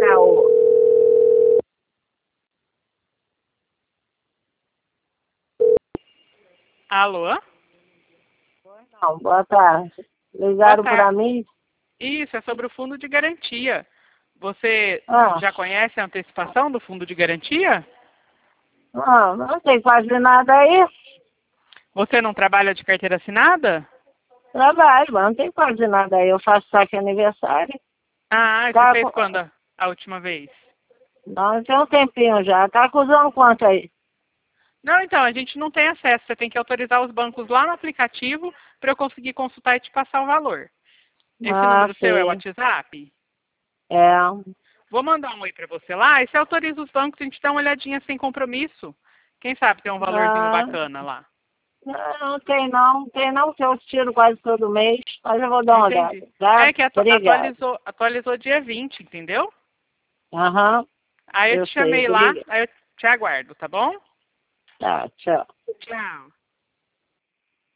caô. Alô? Não, boa tarde. Ligaram Boa tarde. para mim? Isso, é sobre o fundo de garantia. Você Ah, já conhece a antecipação do fundo de garantia? não tem quase nada aí. Você não trabalha de carteira assinada? Trabalho, mas não tem quase nada aí. Eu faço saque aniversário. Ah, você Tá fez com... quando a última vez? Não, tem um tempinho já. Tá acusando quanto aí? Não, então, a gente não tem acesso. Você tem que autorizar os bancos lá no aplicativo para eu conseguir consultar e te passar o valor. Esse Ah, número seu é o sei. WhatsApp? É. Vou mandar um oi para você lá e você autoriza os bancos, a gente dá uma olhadinha sem compromisso. Quem sabe tem um valorzinho Ah, bacana lá. não tem não. Não tem não, que eu tiro quase todo mês. Mas eu vou dar uma olhada, Entendi. tá? É que Obrigada. atualizou dia 20, entendeu? Aham, Aí eu eu te sei. chamei lá, Obrigada. aí eu te aguardo, tá bom? Tá, tchau. Tchau.